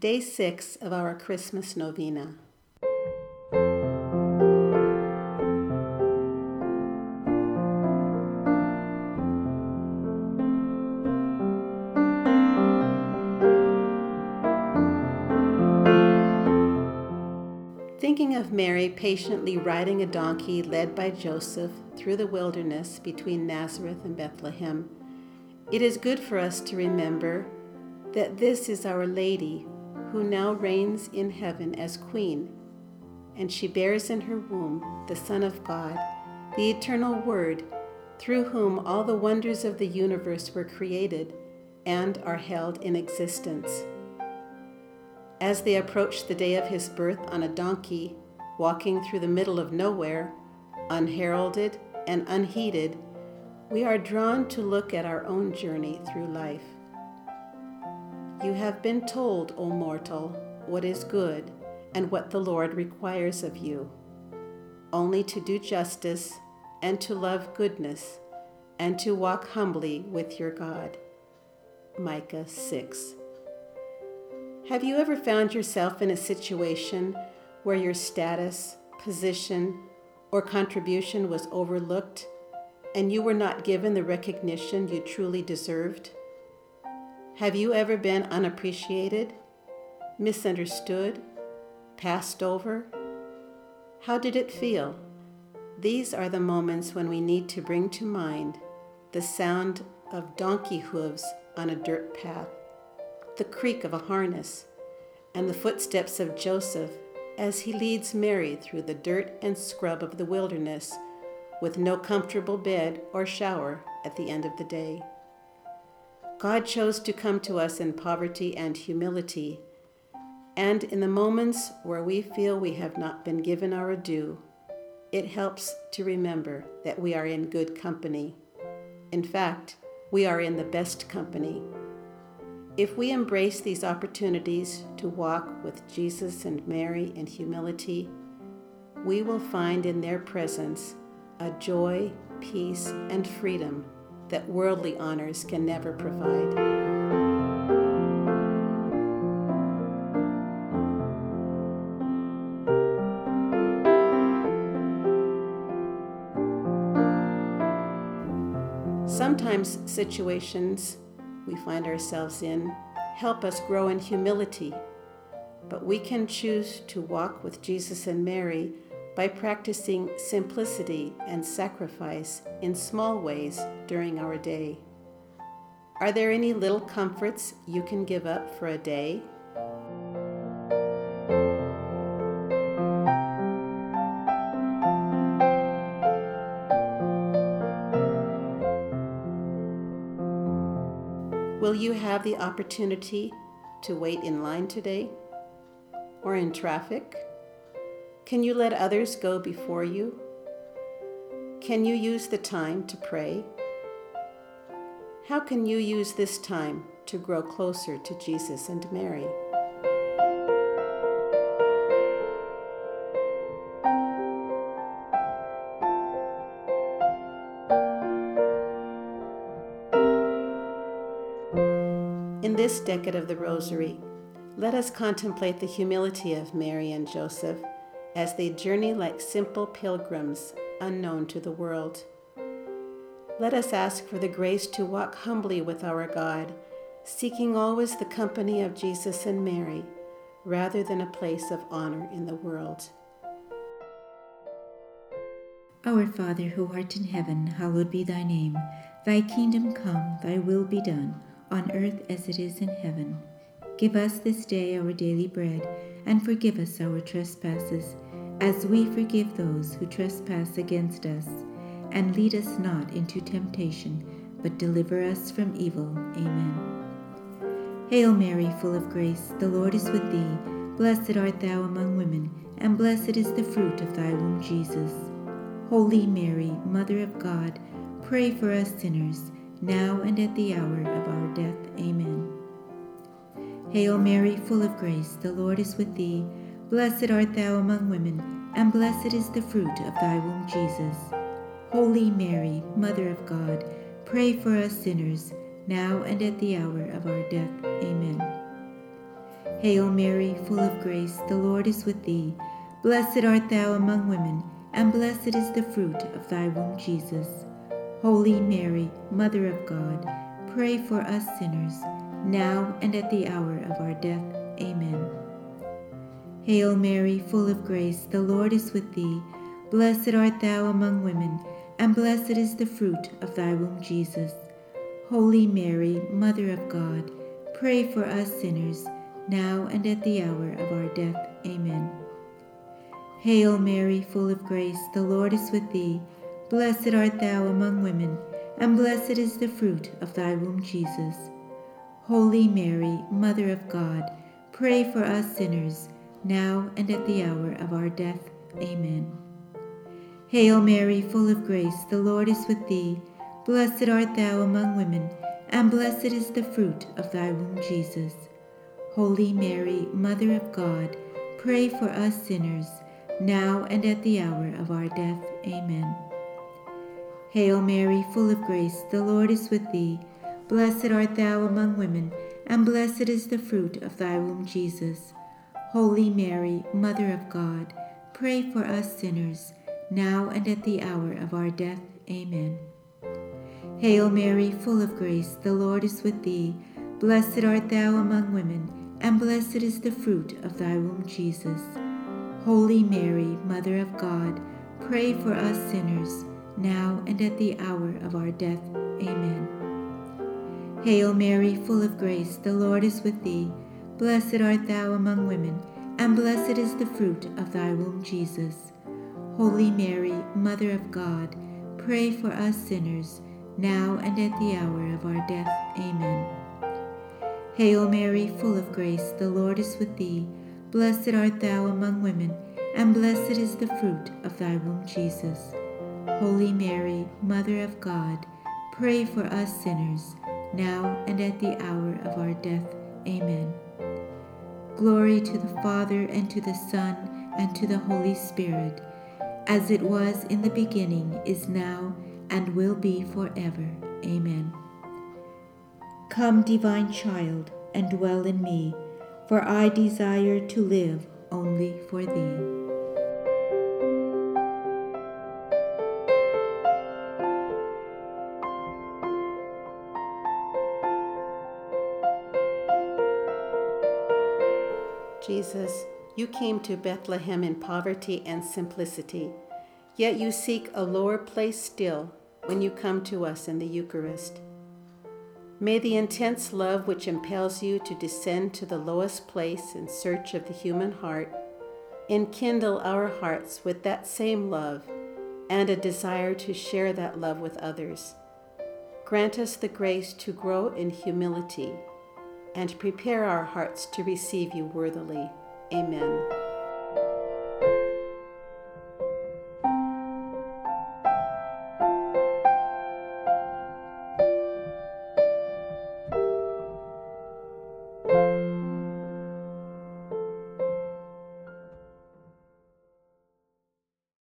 Day 6 of our Christmas Novena. Thinking of Mary patiently riding a donkey led by Joseph through the wilderness between Nazareth and Bethlehem, it is good for us to remember that this is Our Lady who now reigns in heaven as Queen, and she bears in her womb the Son of God, the eternal Word, through whom all the wonders of the universe were created and are held in existence. As they approach the day of his birth on a donkey, walking through the middle of nowhere, unheralded and unheeded, we are drawn to look at our own journey through life. You have been told, O mortal, what is good and what the Lord requires of you, only to do justice and to love goodness and to walk humbly with your God. Micah 6. Have you ever found yourself in a situation where your status, position, or contribution was overlooked and you were not given the recognition you truly deserved? Have you ever been unappreciated, misunderstood, passed over? How did it feel? These are the moments when we need to bring to mind the sound of donkey hooves on a dirt path, the creak of a harness, and the footsteps of Joseph as he leads Mary through the dirt and scrub of the wilderness with no comfortable bed or shower at the end of the day. God chose to come to us in poverty and humility, and in the moments where we feel we have not been given our due, it helps to remember that we are in good company. In fact, we are in the best company. If we embrace these opportunities to walk with Jesus and Mary in humility, we will find in their presence a joy, peace, and freedom that worldly honors can never provide. Sometimes situations we find ourselves in help us grow in humility, but we can choose to walk with Jesus and Mary by practicing simplicity and sacrifice in small ways during our day. Are there any little comforts you can give up for a day? Will you have the opportunity to wait in line today or in traffic? Can you let others go before you? Can you use the time to pray? How can you use this time to grow closer to Jesus and Mary? In this decade of the Rosary, let us contemplate the humility of Mary and Joseph as they journey like simple pilgrims unknown to the world. Let us ask for the grace to walk humbly with our God, seeking always the company of Jesus and Mary, rather than a place of honor in the world. Our Father, who art in heaven, hallowed be thy name. Thy kingdom come, thy will be done, on earth as it is in heaven. Give us this day our daily bread, and forgive us our trespasses, as we forgive those who trespass against us. And lead us not into temptation, but deliver us from evil. Amen. Hail Mary, full of grace, the Lord is with thee. Blessed art thou among women, and blessed is the fruit of thy womb, Jesus. Holy Mary, Mother of God, pray for us sinners, now and at the hour of our death. Amen. Hail Mary, full of grace, the Lord is with thee. Blessed art thou among women, and blessed is the fruit of thy womb, Jesus. Holy Mary, Mother of God, pray for us sinners, now and at the hour of our death. Amen. Hail Mary, full of grace, the Lord is with thee. Blessed art thou among women, and blessed is the fruit of thy womb, Jesus. Holy Mary, Mother of God, pray for us sinners, now and at the hour of our death. Amen. Hail Mary, full of grace, the Lord is with thee. Blessed art thou among women, and blessed is the fruit of thy womb, Jesus. Holy Mary, Mother of God, pray for us sinners, now and at the hour of our death. Amen. Hail Mary, full of grace, the Lord is with thee. Blessed art thou among women, and blessed is the fruit of thy womb, Jesus. Holy Mary, Mother of God, pray for us sinners, now and at the hour of our death. Amen. Hail Mary, full of grace, the Lord is with thee. Blessed art thou among women, and blessed is the fruit of thy womb, Jesus. Holy Mary, Mother of God, pray for us sinners, now and at the hour of our death. Amen. Hail Mary, full of grace, the Lord is with thee. Blessed art thou among women, and blessed is the fruit of thy womb, Jesus. Holy Mary, Mother of God, pray for us sinners, now and at the hour of our death. Amen. Hail Mary, full of grace, the Lord is with thee. Blessed art thou among women, and blessed is the fruit of thy womb, Jesus. Holy Mary, Mother of God, pray for us sinners, now and at the hour of our death. Amen. Hail Mary, full of grace, the Lord is with thee. Blessed art thou among women, and blessed is the fruit of thy womb, Jesus. Holy Mary, Mother of God, pray for us sinners, now and at the hour of our death. Amen. Hail Mary, full of grace, the Lord is with thee. Blessed art thou among women, and blessed is the fruit of thy womb, Jesus. Holy Mary, Mother of God, pray for us sinners, now and at the hour of our death. Amen. Glory to the Father, and to the Son, and to the Holy Spirit, as it was in the beginning, is now, and will be forever. Amen. Come, divine child, and dwell in me, for I desire to live only for thee. Jesus, you came to Bethlehem in poverty and simplicity, yet you seek a lower place still when you come to us in the Eucharist. May the intense love which impels you to descend to the lowest place in search of the human heart enkindle our hearts with that same love and a desire to share that love with others. Grant us the grace to grow in humility and prepare our hearts to receive you worthily. Amen.